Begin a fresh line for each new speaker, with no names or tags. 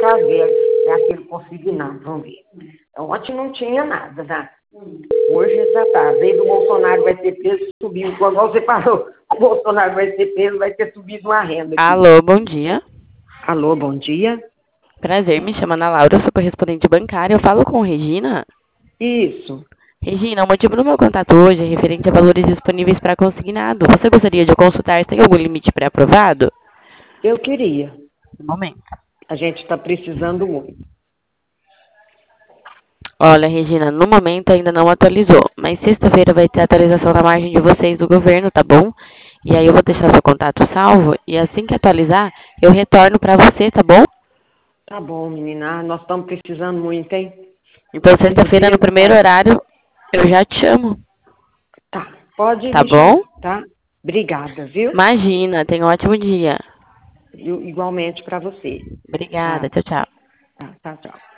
Casero, é aquele consignado, vamos ver. Ontem não tinha nada, né? Hoje já tá. Desde o Bolsonaro vai ter peso, subiu. Igual você falou, o Bolsonaro vai ter peso, vai ter subido uma renda aqui.
Alô, bom dia.
Alô, bom dia.
Prazer, me chamo Ana Laura, eu sou correspondente bancária. Eu falo com Regina.
Isso.
Regina, o motivo do meu contato hoje é referente a valores disponíveis para consignado. Você gostaria de consultar se tem algum limite pré-aprovado?
Eu queria.
No momento.
A gente está precisando muito.
Olha, Regina, no momento ainda não atualizou, mas sexta-feira vai ter atualização na margem de vocês do governo, tá bom? E aí eu vou deixar seu contato salvo e assim que atualizar, eu retorno para você, tá bom?
Tá bom, menina. Nós estamos precisando muito, hein?
Então, sexta-feira, no primeiro horário, eu já te chamo.
Tá, pode
Tá
me chamar,
bom?
tá? Obrigada, viu?
Imagina, tenha um ótimo dia.
Igualmente para você.
Obrigada, tchau, tchau.
Tá, tchau.